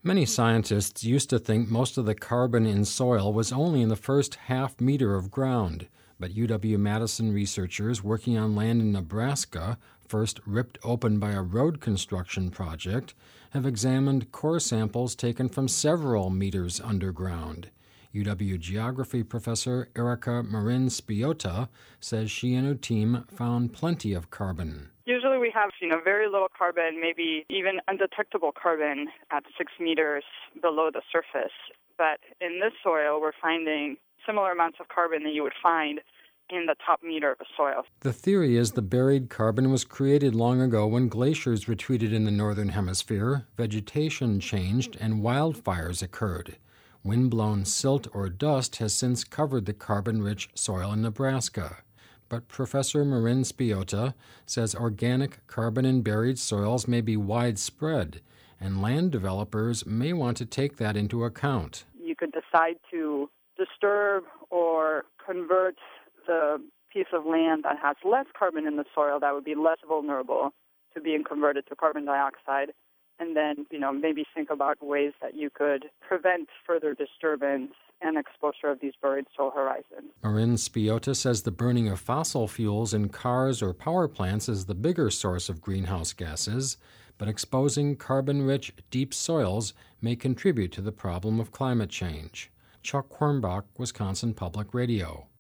Many scientists used to think most of the carbon in soil was only in the first half meter of ground, but UW-Madison researchers working on land in Nebraska, first ripped open by a road construction project, have examined core samples taken from several meters underground. UW geography professor Erica Marin-Spiotta says she and her team found plenty of carbon. Usually we have, very little carbon, maybe even undetectable carbon at 6 meters below the surface. But in this soil, we're finding similar amounts of carbon that you would find in the top meter of the soil. The theory is the buried carbon was created long ago when glaciers retreated in the northern hemisphere, vegetation changed, and wildfires occurred. Wind-blown silt or dust has since covered the carbon-rich soil in Nebraska. But Professor Marin-Spiotta says organic carbon in buried soils may be widespread, and land developers may want to take that into account. You could decide to disturb or convert the piece of land that has less carbon in the soil that would be less vulnerable to being converted to carbon dioxide, and then, maybe think about ways that you could prevent further disturbance and exposure of these buried soil horizons. Marin-Spiotta says the burning of fossil fuels in cars or power plants is the bigger source of greenhouse gases, but exposing carbon-rich deep soils may contribute to the problem of climate change. Chuck Hornbach, Wisconsin Public Radio.